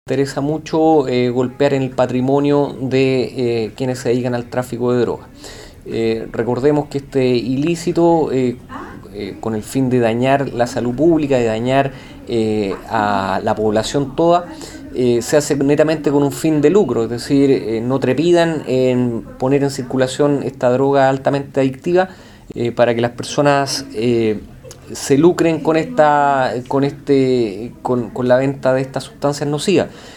Interesa mucho golpear en el patrimonio de quienes se dedican al tráfico de drogas. Recordemos que este ilícito, con el fin de dañar la salud pública, de dañar a la población toda, se hace netamente con un fin de lucro, es decir, no trepidan en poner en circulación esta droga altamente adictiva para que las personas se lucren con la venta de estas sustancias nocivas.